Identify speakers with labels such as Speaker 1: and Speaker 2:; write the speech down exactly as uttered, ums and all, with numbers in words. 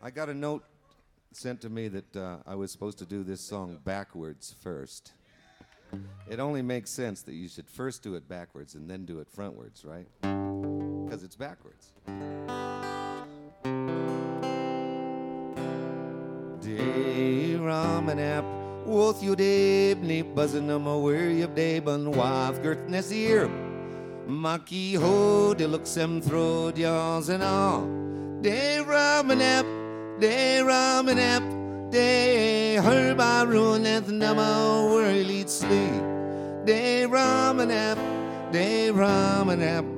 Speaker 1: I got a note sent to me that uh, I was supposed to do this song backwards first. It only makes sense that you should first do it backwards and then do it frontwards, right? Because it's backwards. Day Ramanap, Woth you debney, buzzing on my where you deben, waf girt ness here. Maki ho, de look sem throw yaws and all. Day Ramanap, day Ramanap, day herba ruineth nama where lead sleep. Day Ramanap, day Ramanap,